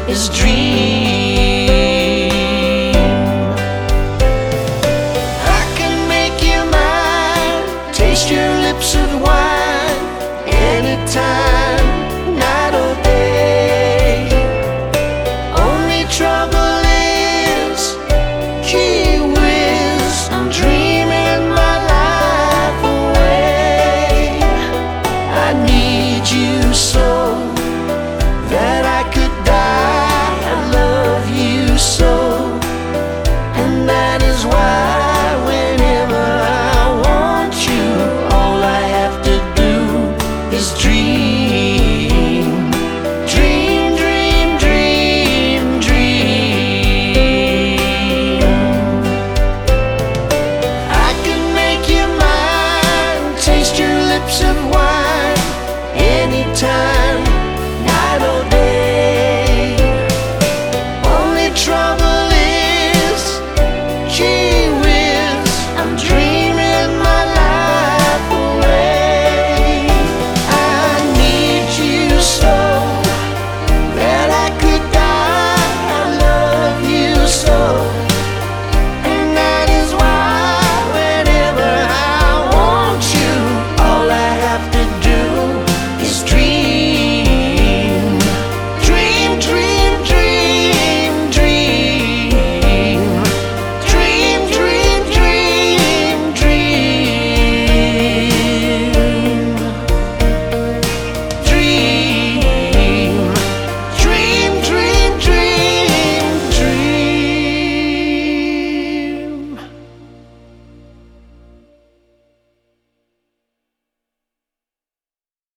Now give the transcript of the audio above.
is dream. I can make you mine, taste your lips of wine, anytime, night or day. Only trouble is, gee whiz, I'm dreaming my life away. I need you so that I could die. I love you so, and that is why whenever I want you, all I have to do is dream. Dream, dream, dream, dream. I can make you mine, taste your lips of